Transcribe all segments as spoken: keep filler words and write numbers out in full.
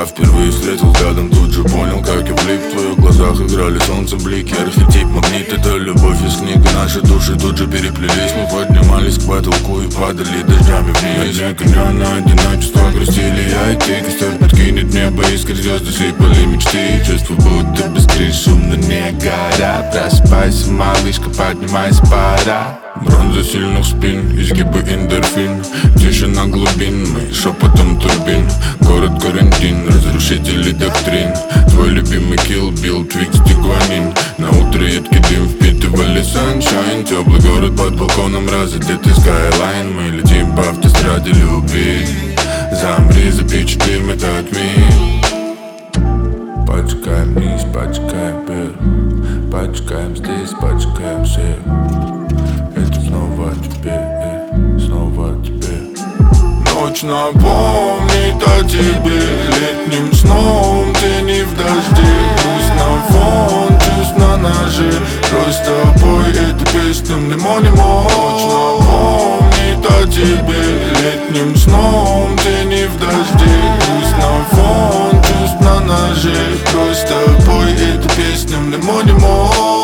впервые встретил взглядом, тут же понял, как я влип. В твоих глазах играли солнцем блики. Архетип, магнит, это любовь из книги. Наши души тут же переплелись. Мы поднимались к потолку и падали дождями вниз. Одинокое одиночество грустили я и ты. Костер подкинет небо, искры звезды сыпали мечты. Чувство будто без крыш, шумно не горят. Просыпайся, малышка, поднимайся, пора. Бронза сильных спин, изгибы эндорфин. Тишина глубин, мы шепотом турбин. Город карантин, разрушители доктрин. Твой любимый Kill Bill, Твикс, Тигуанин. На утро едкий дым впитывали sunshine. Теплый город под балконом, разодетый скайлайн. Мы летим по автостраде любви. Замри, запечатлим этот миг. Пачкаем низ, пачкаем пир. Пачкаем здесь, пачкаем все. Это снова тебе, снова тебе. Ночь напомнит о тебе летним сном. Тени в дожде, грусть на фон, чувств на ноже. Кровь с тобой, это песня лимон-лимон. Ночь напомнит о тебе летним сном. Тени в дожде, грусть на фон, чувств на ноже. Кровь с тобой, это песня лимон-лимон.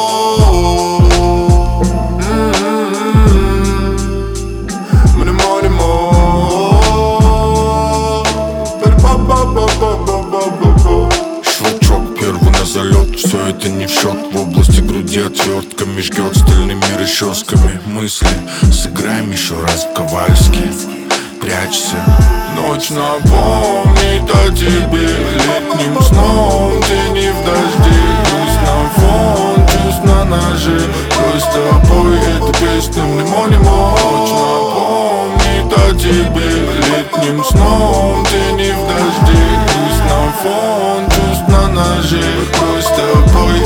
Швачок, первый на залет, все это не в счет. В области груди отвертками жгет стальными расческами. Мысли, сыграем еще раз в ковальский. Прячься. Ночь напомнит о тебе летним сном. Тени в дожде, грусть на фон, чувств на ноже. Кровь с тобой, это песня лимон-лимон. Ночь напомнит о тебе летним сном. Тени в дожде, грусть на фон, чувств на ноже. Кровь с тобой,